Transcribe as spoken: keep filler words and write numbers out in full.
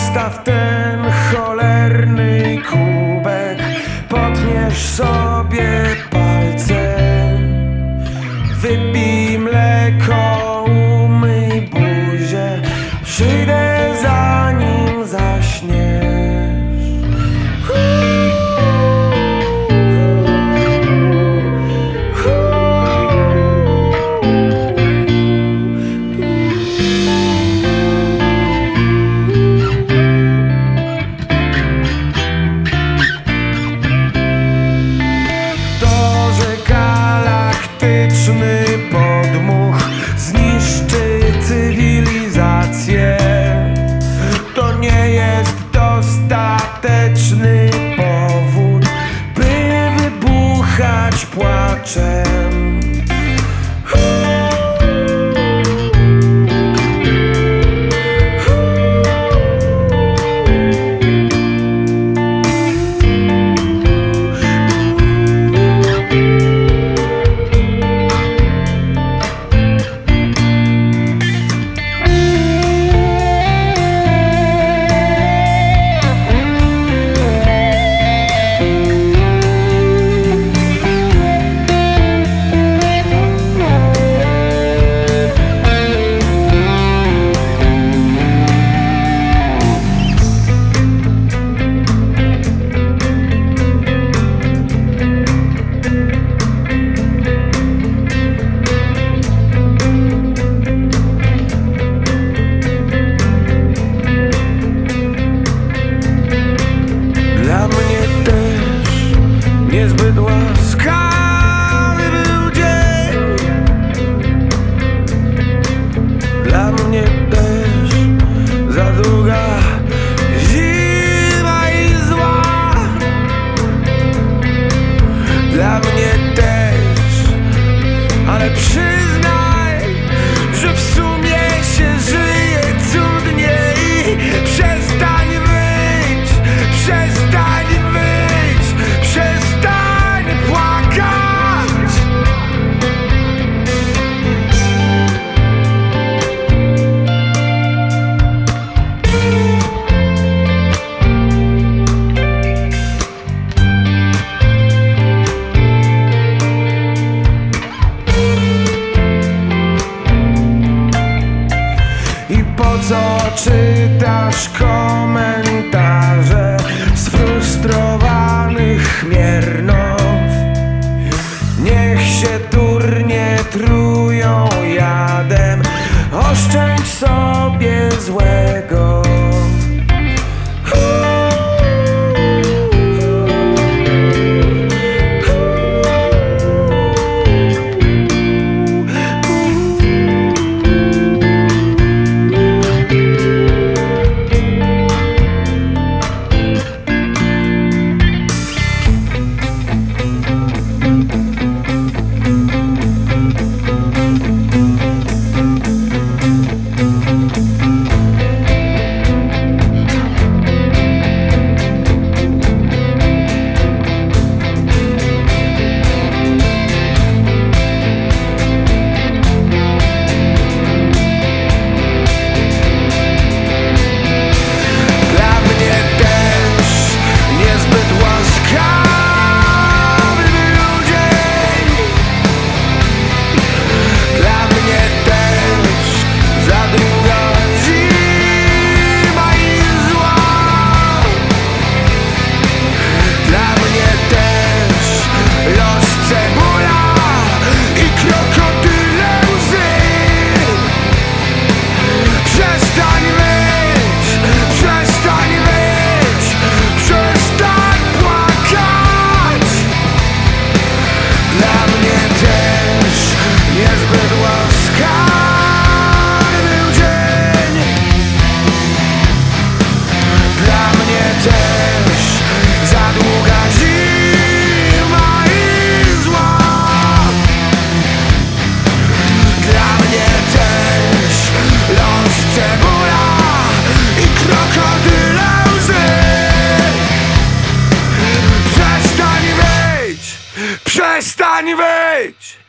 Postaw ten cholerny kubek, potniesz sobie palcem, wypij mleko, umyj buzię, przyjdę zanim zaśniesz. Galaktyczny podmuch zniszczy cywilizację. To nie jest dostateczny powód, by wybuchać płaczem. Niezbyt łaskawy był dzień, dla mnie też za długa zima i zła. Dla mnie też, ale przyznaj, że w sumie się żyje cudniej. Przestań wyć, przestań wyć, przestań płakać. I po co czytasz komentarze sfrustrowanych miernot? Niech się durnie trują jadem, oszczędź sobie złego. Przestań wyć!